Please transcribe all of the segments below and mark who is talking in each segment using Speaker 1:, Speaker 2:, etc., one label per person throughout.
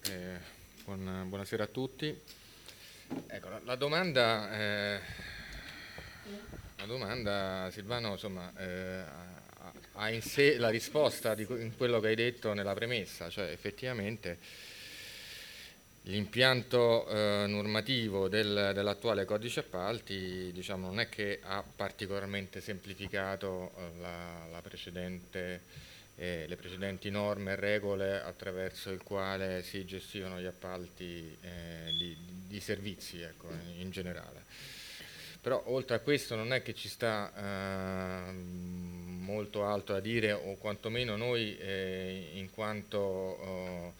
Speaker 1: Buonasera a tutti. Ecco, la domanda, Silvano, insomma, ha in sé la risposta in quello che hai detto nella premessa, cioè effettivamente l'impianto normativo dell'attuale codice appalti, diciamo, non è che ha particolarmente semplificato le precedenti norme e regole attraverso il quale si gestivano gli appalti di servizi, ecco, in generale. Però oltre a questo non è che ci sta molto altro da dire, o quantomeno noi in quanto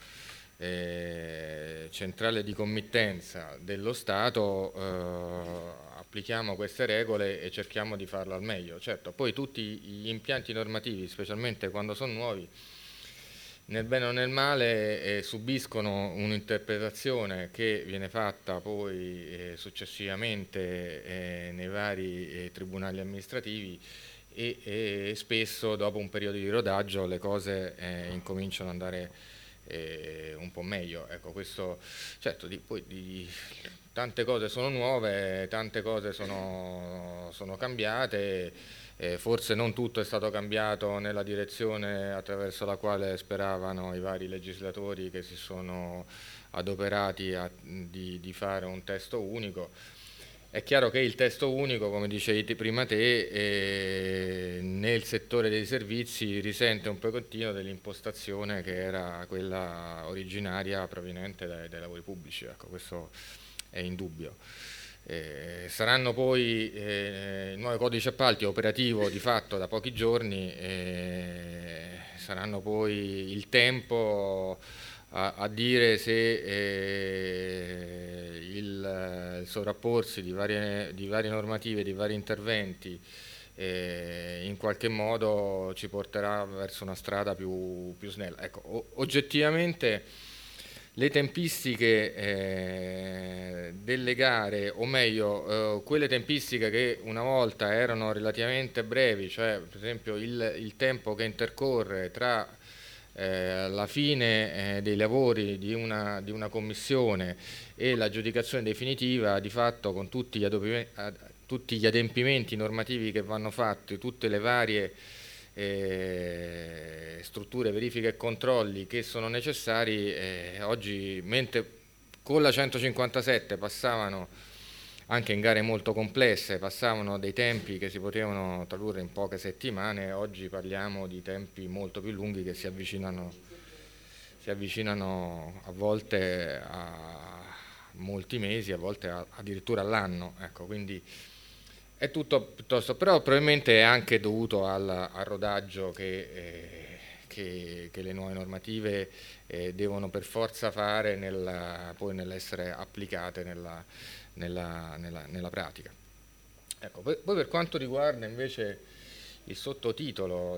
Speaker 1: centrale di committenza dello Stato applichiamo queste regole e cerchiamo di farlo al meglio. Certo, poi tutti gli impianti normativi, specialmente quando sono nuovi, nel bene o nel male subiscono un'interpretazione che viene fatta poi successivamente nei vari tribunali amministrativi e spesso dopo un periodo di rodaggio le cose incominciano ad andare un po' meglio. Ecco, questo certo, tante cose sono nuove, tante cose sono cambiate. Forse non tutto è stato cambiato nella direzione attraverso la quale speravano i vari legislatori che si sono adoperati di fare un testo unico. È chiaro che il testo unico, come dicevi prima te, nel settore dei servizi risente un pochettino dell'impostazione che era quella originaria proveniente dai lavori pubblici. Ecco, questo è indubbio. Saranno poi il nuovo codice appalti operativo di fatto da pochi giorni, saranno poi il tempo a dire se il sovrapporsi di varie normative, di vari interventi in qualche modo ci porterà verso una strada più snella. Ecco, oggettivamente le tempistiche delle gare, o meglio quelle tempistiche che una volta erano relativamente brevi, cioè per esempio il tempo che intercorre tra la fine dei lavori di una commissione e l'aggiudicazione definitiva, di fatto con tutti gli adempimenti normativi che vanno fatti, tutte le varie strutture, verifiche e controlli che sono necessari, oggi, mentre con la 157 passavano anche in gare molto complesse, passavano dei tempi che si potevano tradurre in poche settimane, oggi parliamo di tempi molto più lunghi che si avvicinano a volte a molti mesi, a volte addirittura all'anno. Ecco, quindi è tutto piuttosto, però probabilmente è anche dovuto al rodaggio che le nuove normative devono per forza fare poi nell'essere applicate nella pratica. Ecco, poi per quanto riguarda invece il sottotitolo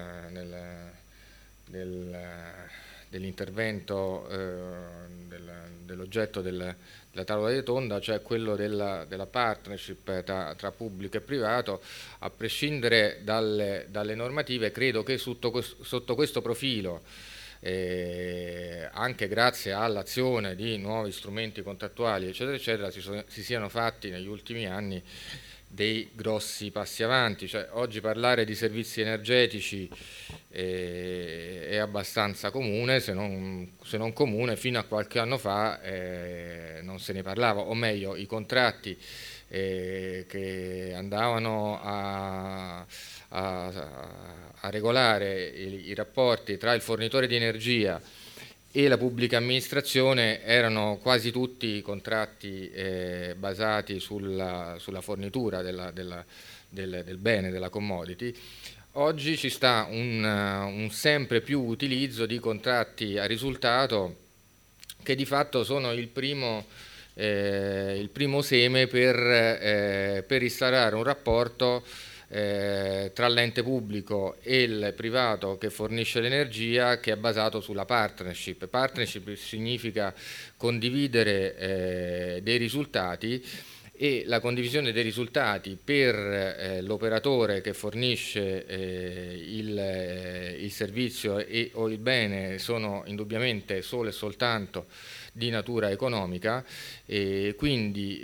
Speaker 1: dell'intervento, dell'oggetto della tavola rotonda, cioè quello della partnership tra pubblico e privato, a prescindere dalle normative, credo che sotto questo profilo, anche grazie all'azione di nuovi strumenti contrattuali, eccetera, eccetera, si siano fatti negli ultimi anni dei grossi passi avanti. Cioè, oggi parlare di servizi energetici è abbastanza comune, se non comune, fino a qualche anno fa non se ne parlava, o meglio i contratti che andavano a regolare i rapporti tra il fornitore di energia e la pubblica amministrazione erano quasi tutti contratti basati sulla fornitura del bene, della commodity. Oggi ci sta un sempre più utilizzo di contratti a risultato che di fatto sono il primo seme per instaurare un rapporto tra l'ente pubblico e il privato che fornisce l'energia, che è basato sulla partnership. Partnership significa condividere dei risultati e la condivisione dei risultati per l'operatore che fornisce il servizio o il bene sono indubbiamente solo e soltanto di natura economica, e quindi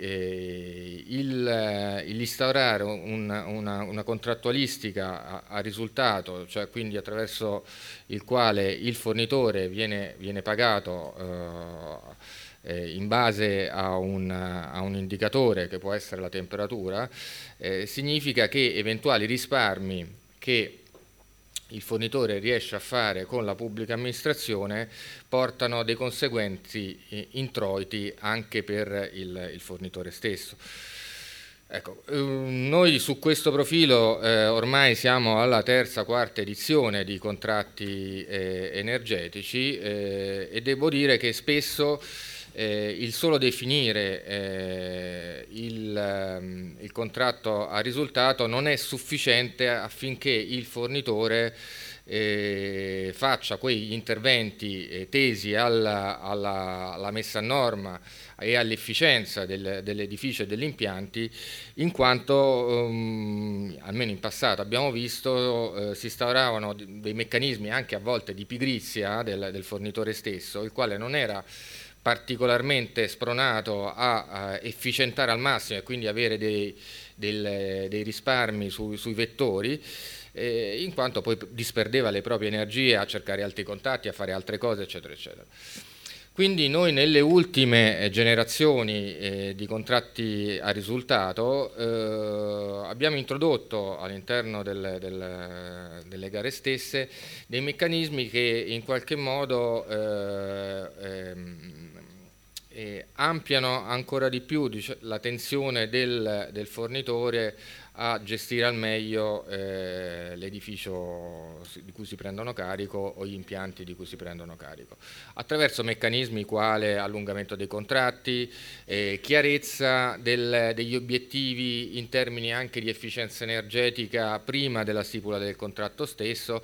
Speaker 1: l'instaurare una contrattualistica a risultato, cioè quindi attraverso il quale il fornitore viene pagato in base a un indicatore che può essere la temperatura, significa che eventuali risparmi che il fornitore riesce a fare con la pubblica amministrazione portano dei conseguenti introiti anche per il fornitore stesso. Ecco, noi su questo profilo ormai siamo alla terza, quarta edizione di contratti energetici, e devo dire che spesso il solo definire il contratto a risultato non è sufficiente affinché il fornitore faccia quegli interventi tesi alla messa a norma e all'efficienza dell'edificio e degli impianti, in quanto almeno in passato abbiamo visto si instauravano dei meccanismi anche a volte di pigrizia del fornitore stesso, il quale non era particolarmente spronato a efficientare al massimo e quindi avere dei risparmi sui vettori, in quanto poi disperdeva le proprie energie a cercare altri contatti, a fare altre cose, eccetera, eccetera. Quindi noi nelle ultime generazioni di contratti a risultato abbiamo introdotto all'interno delle gare stesse dei meccanismi che in qualche modo ampliano ancora di più la tensione del fornitore a gestire al meglio l'edificio di cui si prendono carico o gli impianti di cui si prendono carico, attraverso meccanismi quali allungamento dei contratti, chiarezza degli obiettivi in termini anche di efficienza energetica prima della stipula del contratto stesso,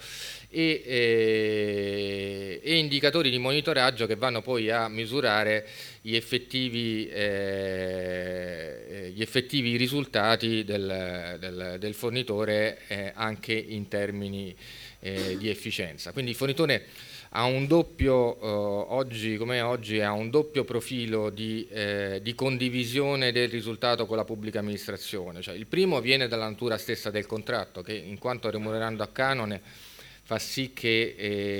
Speaker 1: e indicatori di monitoraggio che vanno poi a misurare gli effettivi risultati del fornitore anche in termini di efficienza. Quindi il fornitore ha un doppio, oggi come oggi, ha un doppio profilo di condivisione del risultato con la pubblica amministrazione. Cioè, il primo viene dalla natura stessa del contratto, che in quanto remunerando a canone fa sì che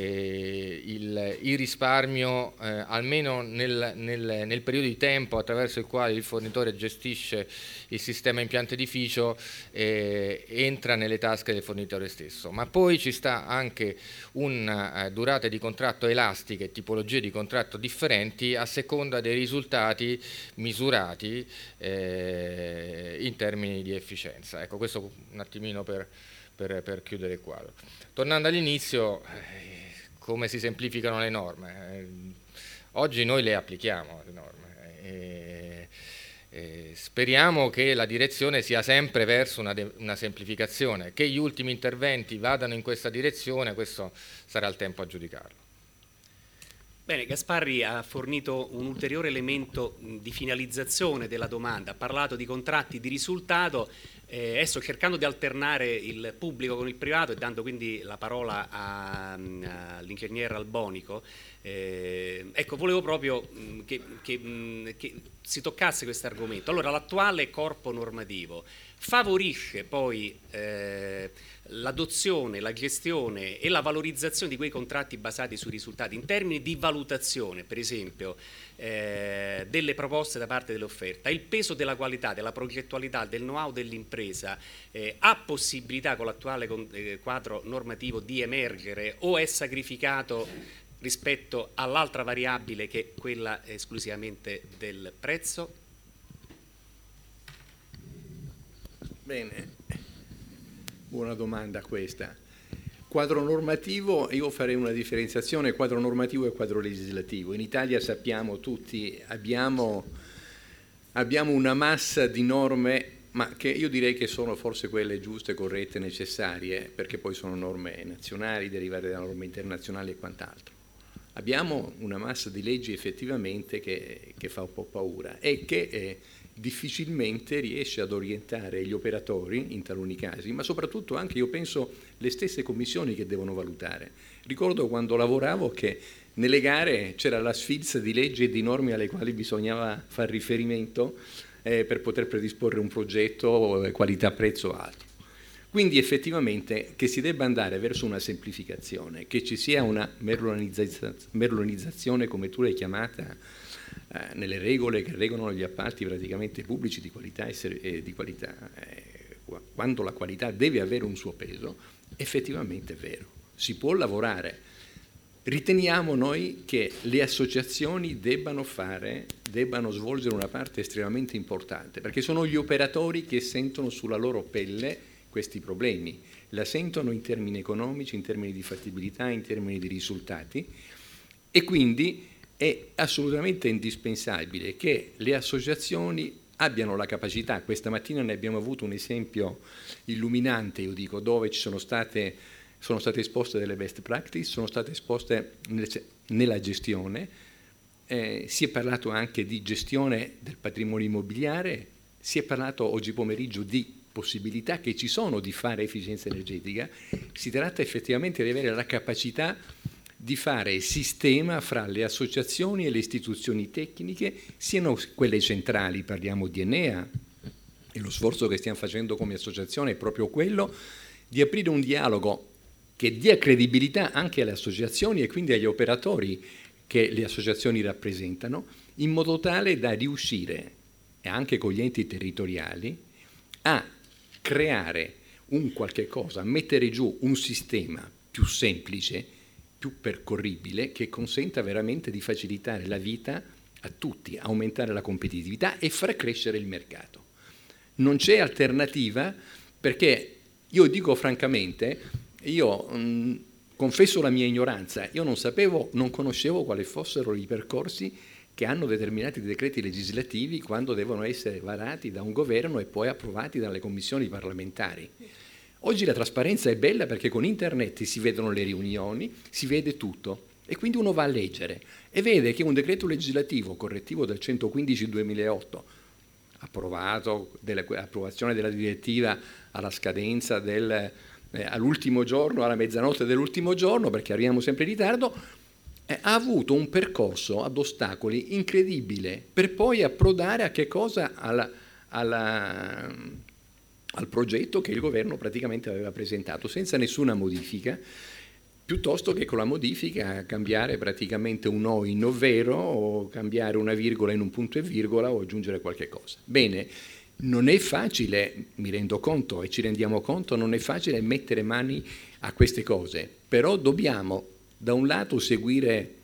Speaker 1: il risparmio, almeno nel periodo di tempo attraverso il quale il fornitore gestisce il sistema impianto edificio, entra nelle tasche del fornitore stesso. Ma poi ci sta anche una durata di contratto elastica e tipologie di contratto differenti a seconda dei risultati misurati in termini di efficienza. Ecco, questo un attimino per chiudere il quadro. Tornando all'inizio, come si semplificano le norme? Oggi noi le applichiamo, le norme. Speriamo che la direzione sia sempre verso una semplificazione, che gli ultimi interventi vadano in questa direzione, questo sarà il tempo a giudicarlo.
Speaker 2: Bene, Gasparri ha fornito un ulteriore elemento di finalizzazione della domanda, ha parlato di contratti di risultato, adesso cercando di alternare il pubblico con il privato e dando quindi la parola all'ingegner Albonico. Ecco, volevo proprio che si toccasse questo argomento. Allora, l'attuale corpo normativo favorisce poi l'adozione, la gestione e la valorizzazione di quei contratti basati sui risultati in termini di valutazione, per esempio, delle proposte da parte dell'offerta, il peso della qualità, della progettualità, del know-how dell'impresa, ha possibilità con l'attuale quadro normativo di emergere o è sacrificato rispetto all'altra variabile che è quella esclusivamente del prezzo?
Speaker 3: Bene, buona domanda questa. Quadro normativo, io farei una differenziazione quadro normativo e quadro legislativo. In Italia sappiamo tutti, abbiamo una massa di norme, ma che io direi che sono forse quelle giuste, corrette, necessarie, perché poi sono norme nazionali, derivate da norme internazionali e quant'altro. Abbiamo una massa di leggi effettivamente che fa un po' paura e che difficilmente riesce ad orientare gli operatori in taluni casi, ma soprattutto anche, io penso, le stesse commissioni che devono valutare. Ricordo quando lavoravo che nelle gare c'era la sfilza di leggi e di norme alle quali bisognava far riferimento per poter predisporre un progetto qualità-prezzo alto. Quindi effettivamente che si debba andare verso una semplificazione, che ci sia una merlonizzazione, come tu l'hai chiamata, nelle regole che regolano gli appalti praticamente pubblici di qualità quando la qualità deve avere un suo peso, effettivamente è vero. Si può lavorare. Riteniamo noi che le associazioni debbano svolgere una parte estremamente importante, perché sono gli operatori che sentono sulla loro pelle questi problemi, la sentono in termini economici, in termini di fattibilità, in termini di risultati, e quindi è assolutamente indispensabile che le associazioni abbiano la capacità. Questa mattina ne abbiamo avuto un esempio illuminante, io dico, dove ci sono state esposte delle best practice, sono state esposte nella gestione, si è parlato anche di gestione del patrimonio immobiliare, si è parlato oggi pomeriggio di possibilità che ci sono di fare efficienza energetica. Si tratta effettivamente di avere la capacità di fare sistema fra le associazioni e le istituzioni tecniche, siano quelle centrali, parliamo di Enea, e lo sforzo che stiamo facendo come associazione è proprio quello di aprire un dialogo che dia credibilità anche alle associazioni e quindi agli operatori che le associazioni rappresentano, in modo tale da riuscire, e anche con gli enti territoriali, a creare un qualche cosa, a mettere giù un sistema più semplice, più percorribile, che consenta veramente di facilitare la vita a tutti, aumentare la competitività e far crescere il mercato. Non c'è alternativa, perché io dico francamente, io confesso la mia ignoranza, io non conoscevo quali fossero i percorsi che hanno determinati decreti legislativi quando devono essere varati da un governo e poi approvati dalle commissioni parlamentari. Oggi la trasparenza è bella perché con internet si vedono le riunioni, si vede tutto e quindi uno va a leggere e vede che un decreto legislativo correttivo del 115/2008, approvazione della direttiva alla scadenza all'ultimo giorno, alla mezzanotte dell'ultimo giorno, perché arriviamo sempre in ritardo, ha avuto un percorso ad ostacoli incredibile per poi approdare a che cosa? Al progetto che il governo praticamente aveva presentato, senza nessuna modifica, piuttosto che con la modifica cambiare praticamente un no in no vero, o cambiare una virgola in un punto e virgola, o aggiungere qualche cosa. Bene, non è facile, mi rendo conto e ci rendiamo conto, non è facile mettere mani a queste cose, però dobbiamo da un lato seguire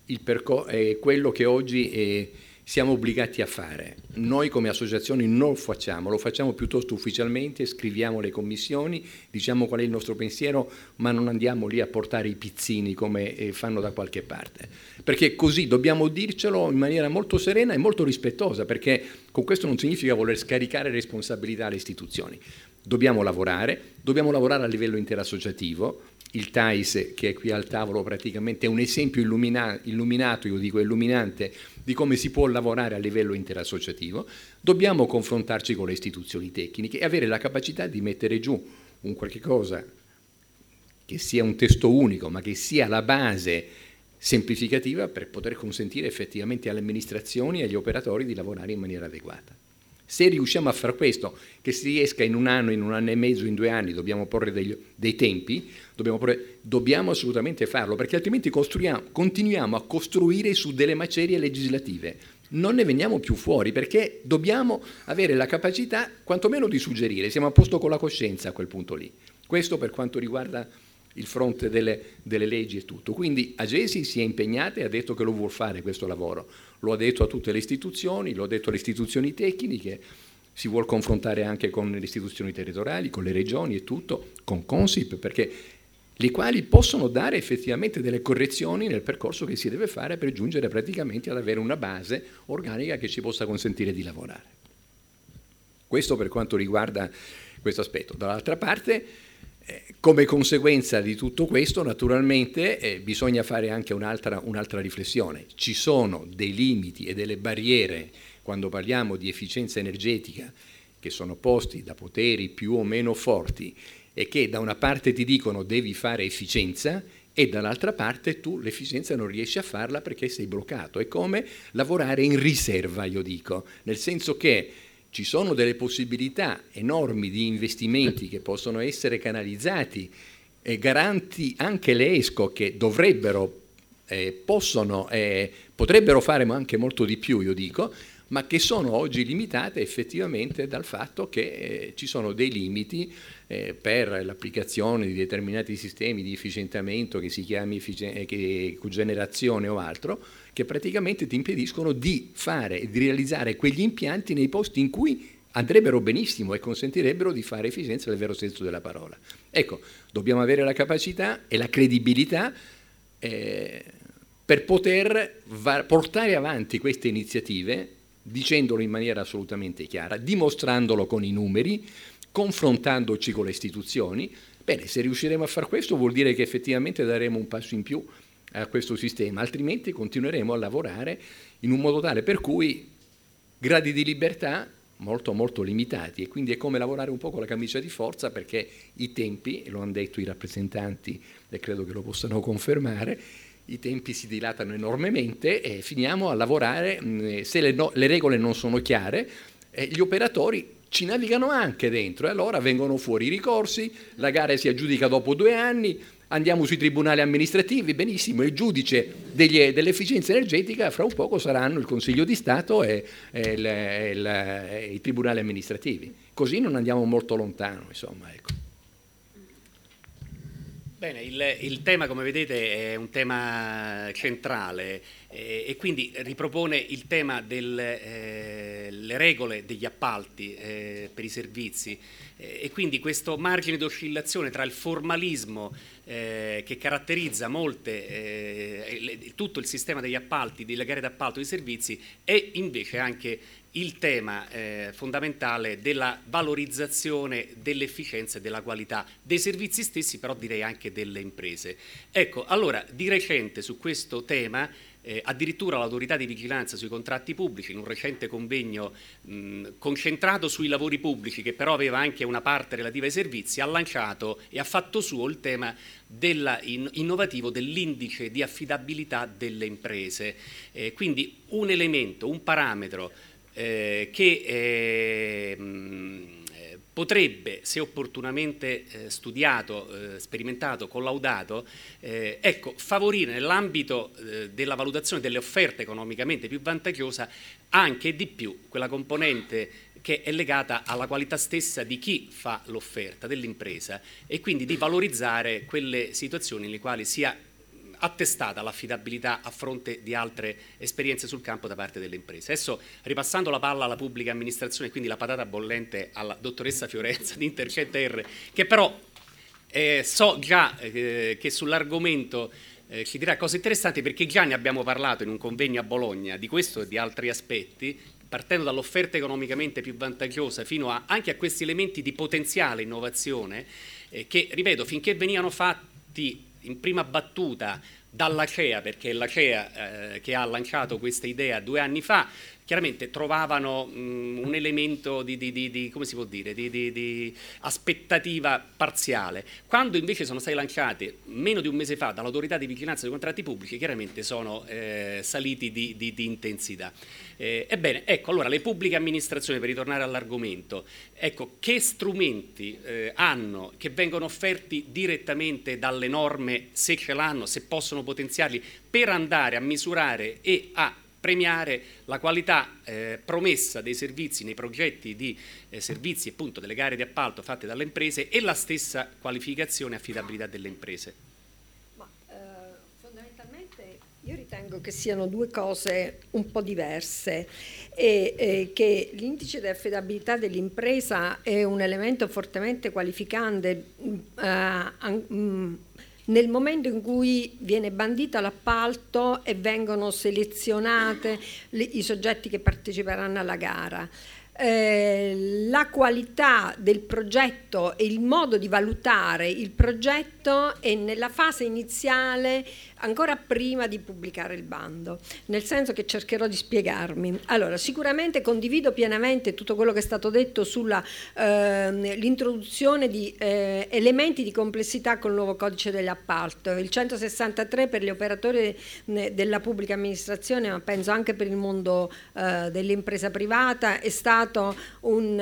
Speaker 3: quello che oggi siamo obbligati a fare. Noi come associazioni non lo facciamo piuttosto ufficialmente, scriviamo le commissioni, diciamo qual è il nostro pensiero, ma non andiamo lì a portare i pizzini come fanno da qualche parte. Perché così dobbiamo dircelo in maniera molto serena e molto rispettosa, perché con questo non significa voler scaricare responsabilità alle istituzioni. Dobbiamo lavorare a livello interassociativo. Il TAIS, che è qui al tavolo, praticamente è un esempio illuminato, io dico illuminante, di come si può lavorare a livello interassociativo. Dobbiamo confrontarci con le istituzioni tecniche e avere la capacità di mettere giù un qualche cosa che sia un testo unico, ma che sia la base semplificativa per poter consentire effettivamente alle amministrazioni e agli operatori di lavorare in maniera adeguata. Se riusciamo a fare questo, che si riesca in un anno e mezzo, in 2 anni, dobbiamo porre dei tempi, dobbiamo assolutamente farlo, perché altrimenti continuiamo a costruire su delle macerie legislative. Non ne veniamo più fuori, perché dobbiamo avere la capacità quantomeno di suggerire, siamo a posto con la coscienza a quel punto lì. Questo per quanto riguarda il fronte delle leggi e tutto. Quindi Agesi si è impegnata e ha detto che lo vuol fare questo lavoro. Lo ha detto a tutte le istituzioni, lo ha detto alle istituzioni tecniche, si vuol confrontare anche con le istituzioni territoriali, con le regioni e tutto, con Consip, perché le quali possono dare effettivamente delle correzioni nel percorso che si deve fare per giungere praticamente ad avere una base organica che ci possa consentire di lavorare. Questo per quanto riguarda questo aspetto. Dall'altra parte Come conseguenza di tutto questo, naturalmente, bisogna fare anche un'altra riflessione. Ci sono dei limiti e delle barriere quando parliamo di efficienza energetica che sono posti da poteri più o meno forti e che da una parte ti dicono devi fare efficienza e dall'altra parte tu l'efficienza non riesci a farla perché sei bloccato. È come lavorare in riserva, io dico, nel senso che ci sono delle possibilità enormi di investimenti che possono essere canalizzati e garanti anche le ESCO che dovrebbero, potrebbero fare anche molto di più, io dico, ma che sono oggi limitate effettivamente dal fatto che ci sono dei limiti per l'applicazione di determinati sistemi di efficientamento che si chiami cogenerazione o altro, che praticamente ti impediscono di fare e di realizzare quegli impianti nei posti in cui andrebbero benissimo e consentirebbero di fare efficienza nel vero senso della parola. Ecco, dobbiamo avere la capacità e la credibilità per poter portare avanti queste iniziative dicendolo in maniera assolutamente chiara, dimostrandolo con i numeri, confrontandoci con le istituzioni. Bene, se riusciremo a far questo vuol dire che effettivamente daremo un passo in più a questo sistema, altrimenti continueremo a lavorare in un modo tale per cui gradi di libertà molto molto limitati, e quindi è come lavorare un po' con la camicia di forza, perché i tempi, lo hanno detto i rappresentanti e credo che lo possano confermare, i tempi si dilatano enormemente e finiamo a lavorare, se le regole non sono chiare, gli operatori ci navigano anche dentro e allora vengono fuori i ricorsi, la gara si aggiudica dopo 2 anni, andiamo sui tribunali amministrativi, benissimo, il giudice dell'efficienza energetica fra un poco saranno il Consiglio di Stato e i tribunali amministrativi. Così non andiamo molto lontano, insomma, ecco.
Speaker 2: Bene, il tema, come vedete, è un tema centrale e quindi ripropone il tema delle regole degli appalti per i servizi e quindi questo margine di oscillazione tra il formalismo che caratterizza tutto il sistema degli appalti, delle gare d'appalto dei servizi, e invece anche il tema fondamentale della valorizzazione dell'efficienza e della qualità dei servizi stessi, però direi anche delle imprese. Ecco, allora, di recente su questo tema addirittura l'autorità di vigilanza sui contratti pubblici, in un recente convegno concentrato sui lavori pubblici, che però aveva anche una parte relativa ai servizi, ha lanciato e ha fatto suo il tema innovativo dell'indice di affidabilità delle imprese. Quindi un elemento, un parametro che potrebbe, se opportunamente studiato, sperimentato, collaudato, favorire nell'ambito della valutazione delle offerte economicamente più vantaggiose anche e di più quella componente che è legata alla qualità stessa di chi fa l'offerta, dell'impresa, e quindi di valorizzare quelle situazioni nelle quali sia attestata l'affidabilità a fronte di altre esperienze sul campo da parte delle imprese. Adesso, ripassando la palla alla pubblica amministrazione, quindi la patata bollente alla dottoressa Fiorenza di Intercetta R, che però so già che sull'argomento ci dirà cose interessanti, perché già ne abbiamo parlato in un convegno a Bologna di questo e di altri aspetti, partendo dall'offerta economicamente più vantaggiosa fino anche a questi elementi di potenziale innovazione che, ripeto, finché venivano fatti in prima battuta dall'Acea, perché è l'Acea che ha lanciato questa idea 2 anni fa, chiaramente trovavano un elemento come si può dire, di aspettativa parziale. Quando invece sono stati lanciati meno di un mese fa dall'autorità di vigilanza dei contratti pubblici, chiaramente sono saliti di intensità. Ebbene, ecco, allora le pubbliche amministrazioni, per ritornare all'argomento, ecco, che strumenti hanno che vengono offerti direttamente dalle norme, se ce l'hanno, se possono potenziarli, per andare a misurare e a premiare la qualità promessa dei servizi nei progetti di servizi, appunto delle gare di appalto fatte dalle imprese, e la stessa qualificazione e affidabilità delle imprese?
Speaker 4: Ma, fondamentalmente io ritengo che siano 2 cose un po' diverse e che l'indice di affidabilità dell'impresa è un elemento fortemente qualificante nel momento in cui viene bandita l'appalto e vengono selezionate i soggetti che parteciperanno alla gara. la qualità del progetto e il modo di valutare il progetto è nella fase iniziale, ancora prima di pubblicare il bando, nel senso che cercherò di spiegarmi. Allora, sicuramente condivido pienamente tutto quello che è stato detto sulla l'introduzione di elementi di complessità col nuovo codice degli appalti. Il 163 per gli operatori della pubblica amministrazione, ma penso anche per il mondo dell'impresa privata, è stato un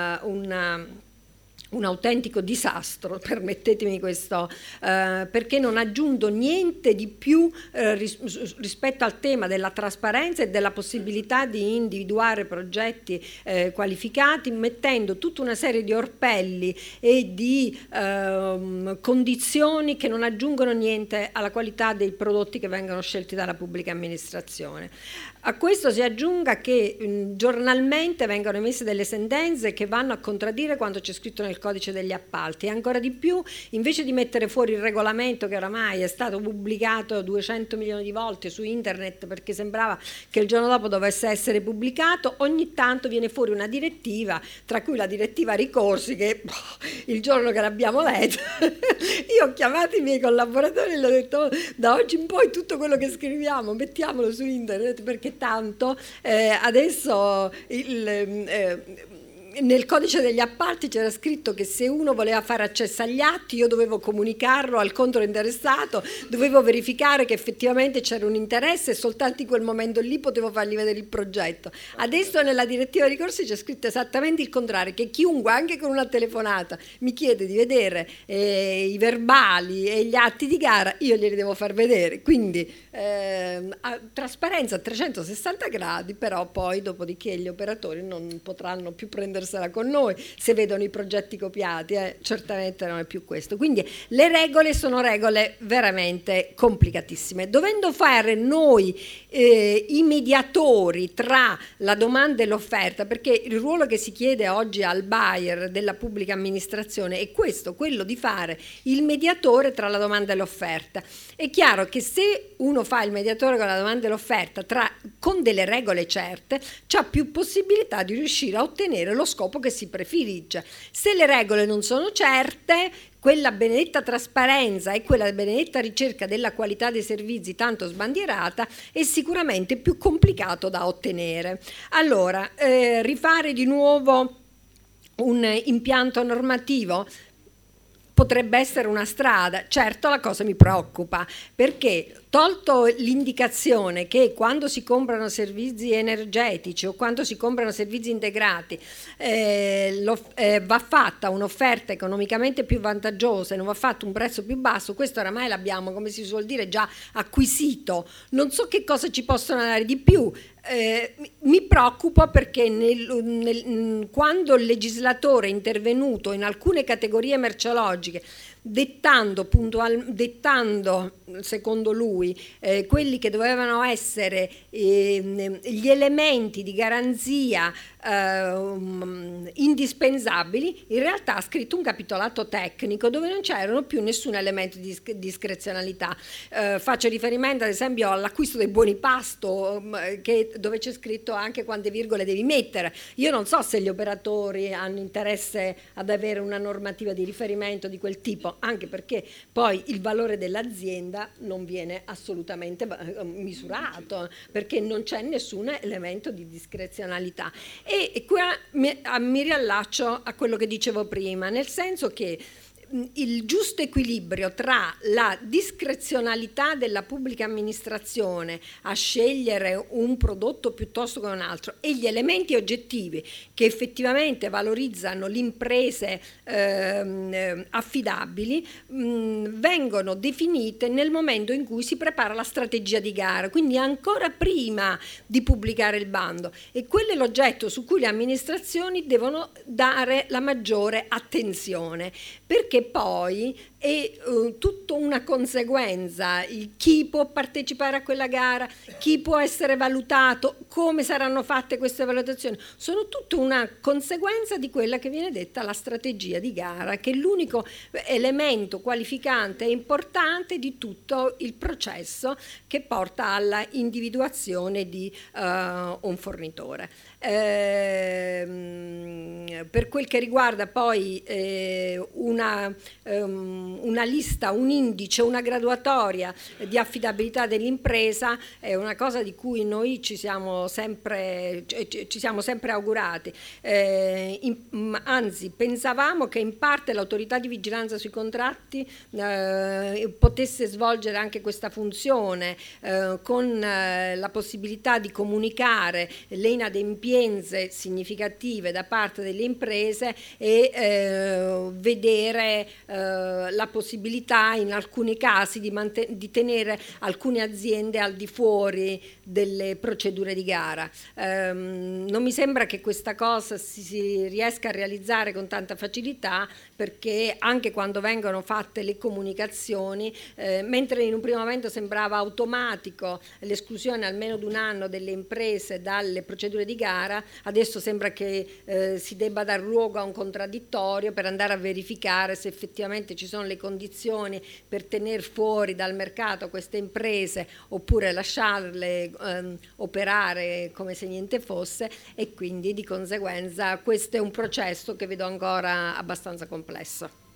Speaker 4: autentico disastro, permettetemi questo, perché non ha aggiunto niente di più rispetto al tema della trasparenza e della possibilità di individuare progetti qualificati, mettendo tutta una serie di orpelli e di condizioni che non aggiungono niente alla qualità dei prodotti che vengono scelti dalla pubblica amministrazione. A questo si aggiunga che giornalmente vengono emesse delle sentenze che vanno a contraddire quanto c'è scritto nel codice degli appalti, e ancora di più, invece di mettere fuori il regolamento che oramai è stato pubblicato 200 milioni di volte su internet perché sembrava che il giorno dopo dovesse essere pubblicato, ogni tanto viene fuori una direttiva, tra cui la direttiva ricorsi, che il giorno che l'abbiamo letta io ho chiamato i miei collaboratori e gli ho detto: da oggi in poi tutto quello che scriviamo mettiamolo su internet, perché tanto adesso nel codice degli appalti c'era scritto che se uno voleva fare accesso agli atti io dovevo comunicarlo al controinteressato, dovevo verificare che effettivamente c'era un interesse e soltanto in quel momento lì potevo fargli vedere il progetto. Adesso nella direttiva ricorsi c'è scritto esattamente il contrario, che chiunque anche con una telefonata mi chiede di vedere i verbali e gli atti di gara, io glieli devo far vedere, quindi trasparenza a 360 gradi, però poi dopodiché gli operatori non potranno più prendersela con noi se vedono i progetti copiati, certamente non è più questo. Quindi le regole sono regole veramente complicatissime, dovendo fare noi i mediatori tra la domanda e l'offerta, perché il ruolo che si chiede oggi al buyer della pubblica amministrazione è questo, quello di fare il mediatore tra la domanda e l'offerta. È chiaro che se uno fa il mediatore con la domanda e l'offerta con delle regole certe, c'ha più possibilità di riuscire a ottenere lo scopo che si prefigge. Se le regole non sono certe, quella benedetta trasparenza e quella benedetta ricerca della qualità dei servizi tanto sbandierata è sicuramente più complicato da ottenere. Allora, rifare di nuovo un impianto normativo potrebbe essere una strada. Certo, la cosa mi preoccupa, perché tolto l'indicazione che quando si comprano servizi energetici o quando si comprano servizi integrati va fatta un'offerta economicamente più vantaggiosa e non va fatto un prezzo più basso, questo oramai l'abbiamo, come si suol dire, già acquisito. Non so che cosa ci possono dare di più. Mi preoccupa perché quando il legislatore è intervenuto in alcune categorie merceologiche dettando secondo lui quelli che dovevano essere gli elementi di garanzia indispensabili, in realtà ha scritto un capitolato tecnico dove non c'erano più nessun elemento di discrezionalità. Faccio riferimento ad esempio all'acquisto dei buoni pasto, dove c'è scritto anche quante virgole devi mettere. Io non so se gli operatori hanno interesse ad avere una normativa di riferimento di quel tipo, anche perché poi il valore dell'azienda non viene assolutamente misurato, perché non c'è nessun elemento di discrezionalità. E qua mi riallaccio a quello che dicevo prima, nel senso che il giusto equilibrio tra la discrezionalità della pubblica amministrazione a scegliere un prodotto piuttosto che un altro e gli elementi oggettivi che effettivamente valorizzano le imprese affidabili vengono definite nel momento in cui si prepara la strategia di gara, quindi ancora prima di pubblicare il bando, e quello è l'oggetto su cui le amministrazioni devono dare la maggiore attenzione, perché poi è tutta una conseguenza, chi può partecipare a quella gara, chi può essere valutato, come saranno fatte queste valutazioni, sono tutta una conseguenza di quella che viene detta la strategia di gara, che è l'unico elemento qualificante e importante di tutto il processo che porta alla individuazione di un fornitore. Per quel che riguarda poi una lista, un indice, una graduatoria di affidabilità dell'impresa è una cosa di cui noi ci siamo sempre augurati. Anzi, pensavamo che in parte l'autorità di vigilanza sui contratti potesse svolgere anche questa funzione con la possibilità di comunicare le inadempienze significative da parte delle imprese e vedere la possibilità in alcuni casi di tenere alcune aziende al di fuori delle procedure di gara. Non mi sembra che questa cosa si riesca a realizzare con tanta facilità, perché anche quando vengono fatte le comunicazioni, mentre in un primo momento sembrava automatico l'esclusione almeno di un anno delle imprese dalle procedure di gara, adesso sembra che si debba dar luogo a un contraddittorio per andare a verificare se effettivamente ci sono le condizioni per tenere fuori dal mercato queste imprese oppure lasciarle operare come se niente fosse, e quindi di conseguenza questo è un processo che vedo ancora abbastanza complesso.